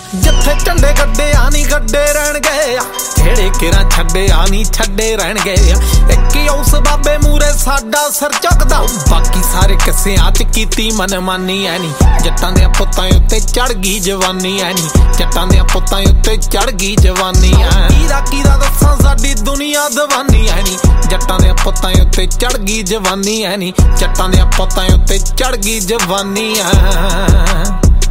ਜਿੱਥੇ ਝੰਡੇ ਗੱਡਿਆ ਨੀ ਗੱਡੇ ਰਹਿਣਗੇ, ਜਿਹੜੇ ਕਿਰਾਂ ਛੱਡਿਆ ਨੀ ਛੱਡੇ ਰਹਿਣਗੇ। ਇੱਕ ਹੀ ਉਸ ਬਾਬੇ ਮੂਰੇ ਸਾਡਾ ਸਿਰ ਝੁਕਦਾ, ਬਾਕੀ ਸਾਰੇ ਕਿੱਸਿਆਂ 'ਚ ਕੀਤੀ ਮਨਮਾਨੀ ਐ ਨੀ। ਜੱਟਾਂ ਦੇ ਪੁੱਤਾਂ ਉੱਤੇ ਚੜ ਗਈ ਜਵਾਨੀ ਐ ਨੀ, ਜੱਟਾਂ ਦੇ ਪੁੱਤਾਂ ਉੱਤੇ ਚੜ ਗਈ ਜਵਾਨੀ ਐ। ਕੀਦਾ ਦੱਸਾਂ ਸਾਡੀ ਦੁਨੀਆ ਦੀਵਾਨੀ ਐ ਨੀ, ਜੱਟਾਂ ਦੇ ਪੁੱਤਾਂ ਉੱਤੇ ਚੜ ਗਈ ਜਵਾਨੀ ਐ ਨੀ, ਜੱਟਾਂ ਦੇ ਪੁੱਤਾਂ ਉੱਤੇ ਚੜ ਗਈ ਜਵਾਨੀ ਐ।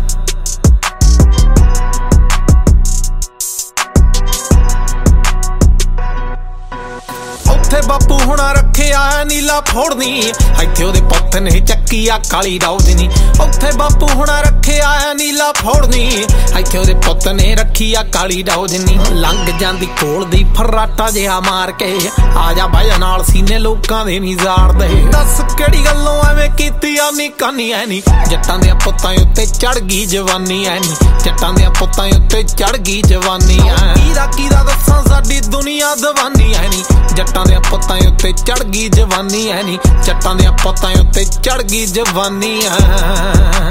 ਉੱਥੇ ਬਾਪੂ ਹੁਣਾ ਰੱਖਿਆ ਨੀਲਾ ਫੋੜਨੀ, ਇੱਥੇ ਉਹਦੇ ਪੁੱਤ ਨੇ ਚੱਕੀ ਆ ਕਾਲੀ ਰੌਜਨੀ। ਉੱਥੇ ਬਾਪੂ ਹੁਣਾ ਰੱਖਿਆ ਨੀਲਾ ਫੋੜਨੀ, ਇੱਥੇ ਉਹਦੇ ਪੁੱਤ ਨੇ ਰੱਖੀ ਆ ਕਾਲੀ ਰੌਜਨੀ। ਲੰਘ ਜਾਂਦੀ ਕੋਲ ਦੀ ਫਰਾਟਾ ਜਿਹਾ ਮਾਰ ਕੇ, ਆ ਜਾ ਬਾਇਆ ਨਾਲ ਸੀਨੇ ਲੋਕਾਂ ਦੇ ਨੀ ਜ਼ਾੜਦੇ। ਦੱਸ ਕਿਹੜੀ ਗੱਲੋਂ ਐਵੇਂ ਕੀਤੀ ਆ ਨੀ ਕਾਨੀ ਐ ਨੀ, ਜੱਟਾਂ ਦੇ ਪੁੱਤਾਂ ਉੱਤੇ ਚੜ ਗਈ ਜਵਾਨੀ ਐ ਨੀ, ਜੱਟਾਂ ਦੇ ਪੁੱਤਾਂ ਉੱਤੇ ਚੜ ਗਈ ਜਵਾਨੀ ਐ। ਕੀਦਾ ਦੱਸਾਂ ਸਾਡੀ ਦੁਨੀਆ ਦੀਵਾਨੀ ਐ ਨੀ, ਜੱਟਾਂ ਦੇ ਪੁੱਤਾਂ ਉੱਤੇ ਚੜ ਗਈ ਜਵਾਨੀ ਐ ਨੀ, ਜੱਟਾਂ ਦੇ ਪੁੱਤਾਂ ਉੱਤੇ ਚੜ ਗਈ ਜਵਾਨੀ ਐ।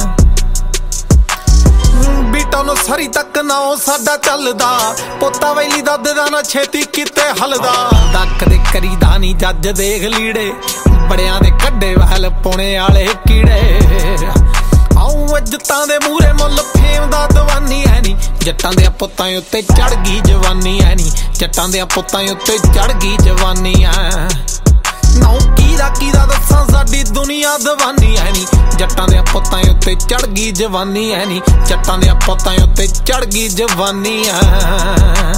ਬੀਟਾਂ ਨੂੰ ਸਰੀ ਤੱਕ ਨਾ ਸਾਡਾ ਚੱਲਦਾ, ਪੋਤਾ ਵੈਲੀ ਦੱਦ ਦਾ ਨਾ ਛੇਤੀ ਕਿਤੇ ਹਲਦਾ। ਦੱਕ ਦੇ ਕਰੀਦਾ ਨੀ ਜੱਜ ਦੇਖ ਲੀੜੇ, ਬੜਿਆਂ ਦੇ ਕੱਢੇ ਵਹਿਲ ਪੁਣੇ ਵਾਲੇ ਕੀੜੇ। ਆਉ ਇੱਜ਼ਤਾਂ ਦੇ ਮੂਰੇ ਮੁੱਲ ਫੇਮ ਦਾ ਦੀਵਾਨੀ ਐ ਨੀ, ਜੱਟਾਂ ਦੇ ਪੁੱਤਾਂ ਉੱਤੇ ਚੜ ਗਈ ਜਵਾਨੀ ਐ ਨੀ, ਜੱਟਾਂ ਦੇ ਪੁੱਤਾਂ ਉੱਤੇ ਚੜ ਗਈ ਜਵਾਨੀ ਐ। ਨਾਉ ਕੀਦਾ ਦੱਸਾਂ ਸਾਡੀ ਦੁਨੀਆ ਦੀਵਾਨੀ ਐ ਨੀ, ਜੱਟਾਂ ਦੇ ਪੁੱਤਾਂ ਉੱਤੇ ਚੜ ਗਈ ਜਵਾਨੀ ਐ ਨੀ, ਜੱਟਾਂ ਦੇ ਪੁੱਤਾਂ ਉੱਤੇ ਚੜ ਗਈ ਜਵਾਨੀ ਐ।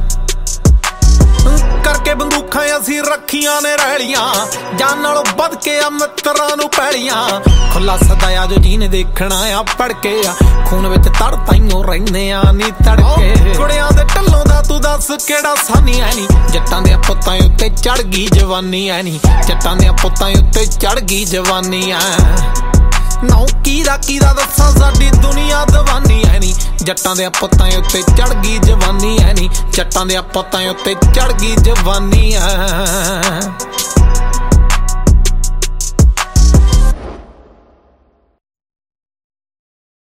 ਕਰਕੇ ਬੰਦੂਖਾਂ ਅਸੀਂ ਰੱਖੀਆਂ ਨੇ ਰੈਲੀਆਂ, ਜਾਨ ਨਾਲੋਂ ਵੱਧ ਕੇ ਆ ਮਿੱਤਰਾਂ ਨੂੰ ਪੈਲੀਆਂ। ਖੁੱਲਾ ਸਦਾਇਆ ਜੋ ਜੀਨ ਦੇਖਣਾ ਆ ਪੜ ਕੇ ਆ, ਖੂਨ ਵਿੱਚ ਤੜ ਤਾਈਓ ਰਹਿੰਦੇ ਆ ਨੀ ਤੜਕੇ। ਕੁੜਿਆਂ ਦੇ ਢੱਲੋਂ ਦਾ ਤੂੰ ਦੱਸ ਕਿਹੜਾ ਸਾਨੀ ਐ ਨੀ, ਜੱਟਾਂ ਦੇ ਪੁੱਤਾਂ ਉੱਤੇ ਚੜ ਗਈ ਜਵਾਨੀ ਐ ਨੀ, ਜੱਟਾਂ ਦੇ ਪੁੱਤਾਂ ਉੱਤੇ ਚੜ ਗਈ ਜਵਾਨੀ ਐ। ਨਾਉ ਕੀਦਾ ਦੱਸਾਂ ਸਾਡੀ ਦੁਨੀਆ ਦੀਵਾਨੀ ਐ ਨੀ, ਜੱਟਾਂ ਦੇ ਪੁੱਤਾਂ ਉੱਤੇ ਚੜ ਗਈ ਜਵਾਨੀ ਐ ਨੀ, ਜੱਟਾਂ ਦੇ ਪੁੱਤਾਂ ਉੱਤੇ ਚੜ ਗਈ ਜਵਾਨੀ ਐ।